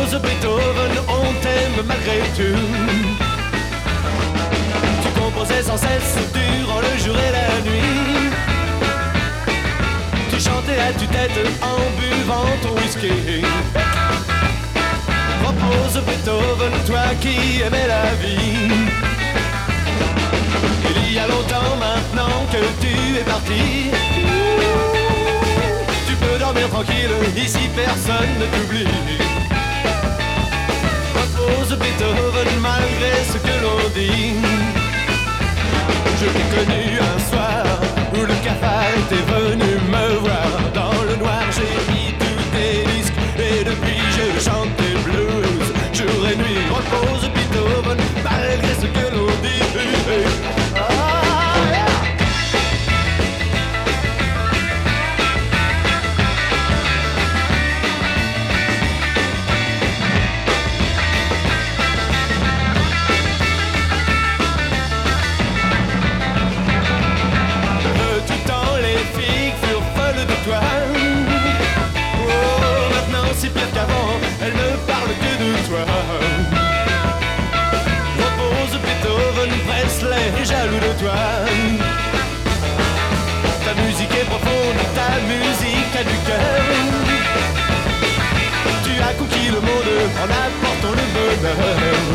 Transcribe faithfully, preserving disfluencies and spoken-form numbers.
Repose Beethoven, on t'aime malgré tout. Tu composais sans cesse durant le jour et la nuit. Tu chantais à tue-tête en buvant ton whisky. Repose Beethoven, toi qui aimais la vie. Il y a longtemps maintenant que tu es parti. Tu peux dormir tranquille, ici personne ne t'oublie. Repose Beethoven malgré ce que l'on dit. Je t'ai connu un soir où le cafard était venu me voir. Dans le noir j'ai mis tous tes disques et depuis je chante des blues. Jour et nuit repose Beethoven malgré ce que l'on dit. Ah, yeah. De tout temps les filles furent folles de toi. Oh, maintenant c'est pire qu'avant, elles ne parlent que de toi. Repose Beethoven, Presley est jaloux de toi. Ta musique est profonde, ta musique a du cœur. Tu as conquis le monde en apportant le bonheur.